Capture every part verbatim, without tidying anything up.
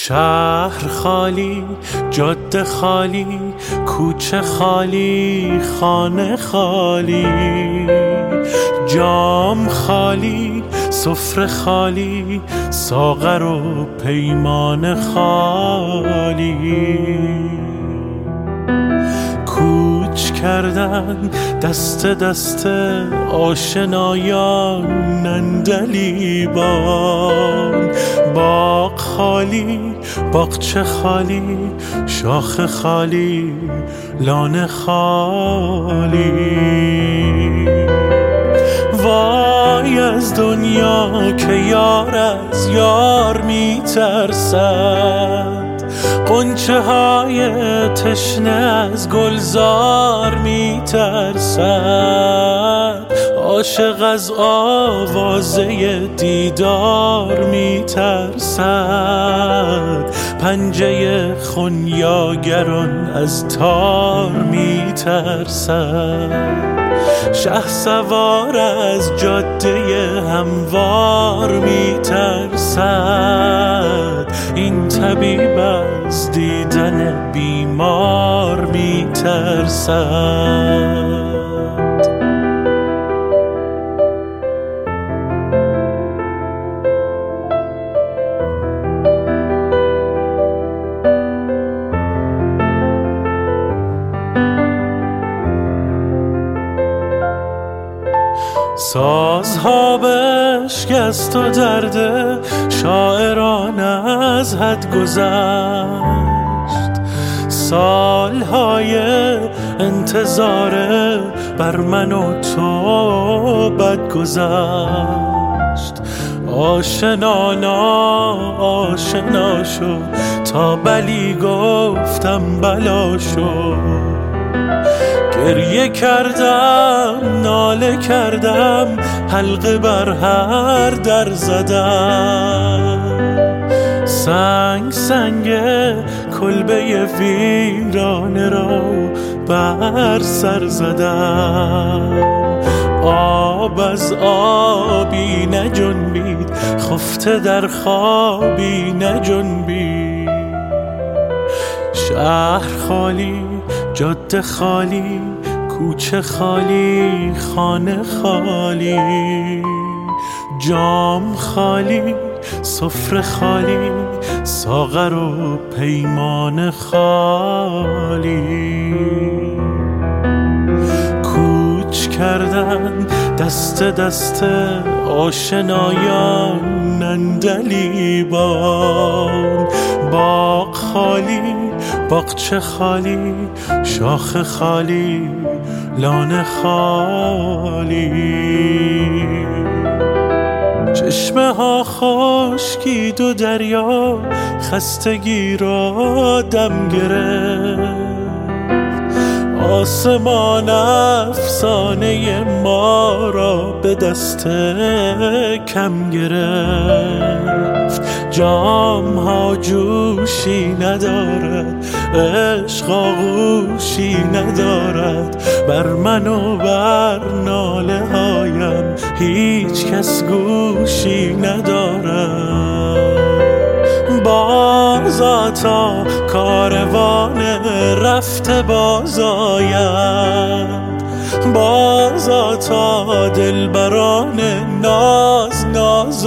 شهر خالی، جاده خالی، کوچه خالی، خانه خالی، جام خالی، سفره خالی، ساغر و پیمان خالی. کوچ کردن دست دست آشنایان نندلیبان، باغ خالی، باغچه خالی، شاخ خالی، لانه خالی. وای از دنیا که یار از یار می ترسد، غنچه های تشنه از گلزار می ترسد، عاشق از آوازه دیدار می ترسد، پنجه خونیاگران از تار می ترسد، شهسوار از جاده هموار می ترسد، این طبیب از دیدن بیمار می ترسد. سازها بشکست و درد شاعران از حد گذشت، سالهای انتظار بر من و تو بد گذشت. آشنا ناآشنا شد تا بلی گفتم بلا شد، گریه کردم ناله کردم حلقه بر هر در زدم، سنگ سنگ کلبه ویرانه را بر سر زدم، آب از آبی نجنبید خفته در خوابی نجنبید. شهر خالی، جاده خالی، کوچه خالی، خانه خالی، جام خالی، سفره خالی، ساغر و پیمان خالی. کوچ کردن دست دست آشنایان نندلیبان، باغ خالی، باغچه خالی، شاخ خالی، لانه خالی. چشمه ها خشکید و دریا خستگی را دم گرفت، آسمان افسانه ما را به دست کم گرفت. جام ها جوشی ندارد، عشق آغوشی ندارد، بر من و بر ناله هایم هیچ کس گوشی ندارد. بازا تا کاروان رفته باز آید، بازا تا دلبران ناز ناز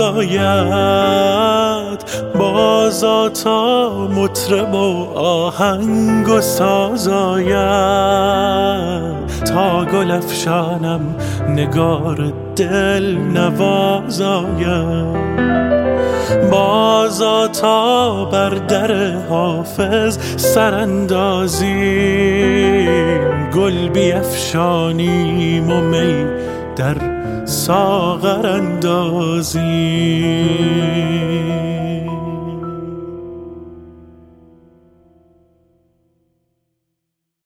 آید، بازا تا مطرب و آهنگ و ساز آید، تا گل افشانم نگار دل نواز آید، بازا تا بر در حافظ سراندازیم، گل بیفشانیم و می در ساغر اندازیم.